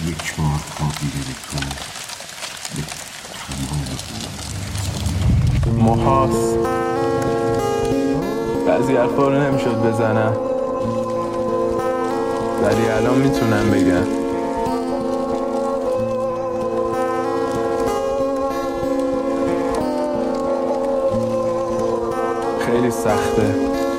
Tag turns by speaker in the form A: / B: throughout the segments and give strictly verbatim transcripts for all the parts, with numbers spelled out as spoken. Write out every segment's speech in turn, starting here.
A: یک بار خوابیده تو به تمام
B: محاس بعضی حرفا رو نمیشد بزنم، ولی الان میتونم بگم. خیلی سخته.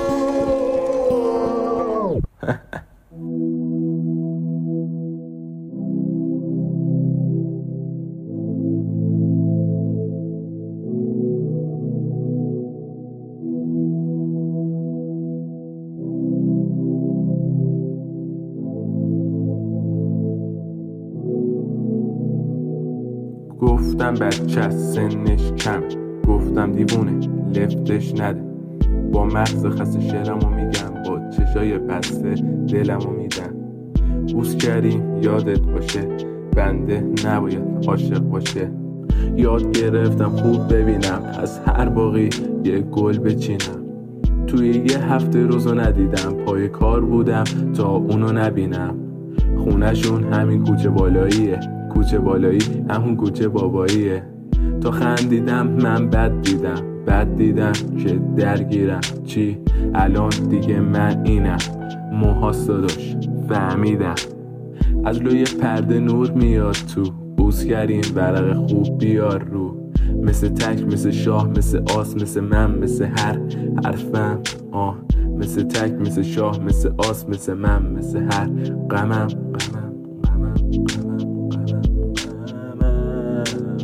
B: گفتم بچه از سنش کم، گفتم دیوونه لفتش نده. با مغز خسته شعرمو میگم، با چشای بسته دلمو میدم. بوس کردیم یادت باشه، بنده نباید عاشق باشه. یاد گرفتم خوب ببینم، از هر باقی یه گل بچینم. توی یه هفته روزو ندیدم، پای کار بودم تا اونو نبینم. خونهشون همین کوچه بالاییه، کوچه بالایی همون کوچه باباییه. تا خندیدم من بد دیدم، بد دیدم که درگیرم. چی؟ الان دیگه من اینم. موهاست داداش فهمیدم. از لوی پرده نور میاد تو، بوس کردیم ورق خوب بیار رو. مثل تک، مثل شاه، مثل آس، مثل من، مثل هر حرفم. آه مثل تک، مثل شاه، مثل آس، مثل من، مثل هر غمم. غمم غمم غمم غمم غمم.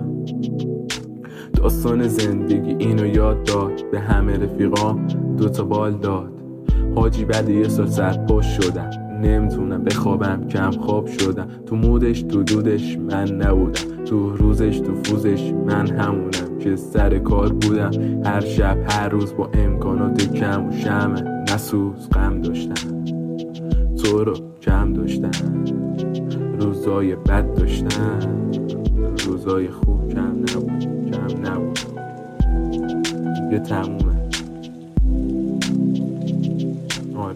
B: داستان زندگی اینو یاد داد، به همه رفیقام دوتا بال داد. حاجی بعد یه سال سرپاش شدم، نمیتونم بخوابم، کم خواب شدم. تو مودش تو دودش من نبودم، تو روزش تو فوزش من همونم که سر کار بودم. هر شب هر روز با امکانات کم و شمع نسوز غم داشتم. تو رو کم داشتم، روزای بد داشتم، روزای خوب کم نبود، کم نبود. دیگه تمومه. آره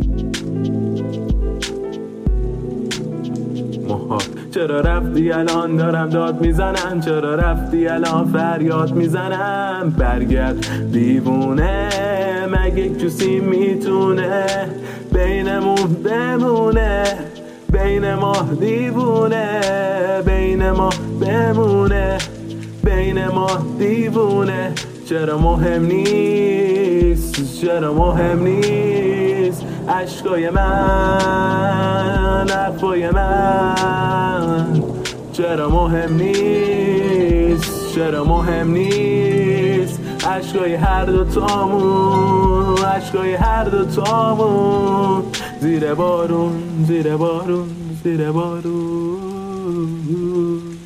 B: محال. چرا رفتی الان دارم داد میزنم، چرا رفتی الان فریاد میزنم. برگرد دیوونه، مگه یک جوسی میتونه بینمون بمونه. بین ما دیوونه، بین ما بمونه، بین ما دیوونه. چرا مهم نیست، چرا مهم نیست عشقای من، حرفای من. چرا مهم نیست، چرا مهم نیست عشقای هر دو تامون، عشقای هر دو تامون. زیر بارون، زیر بارون، زیر بارون.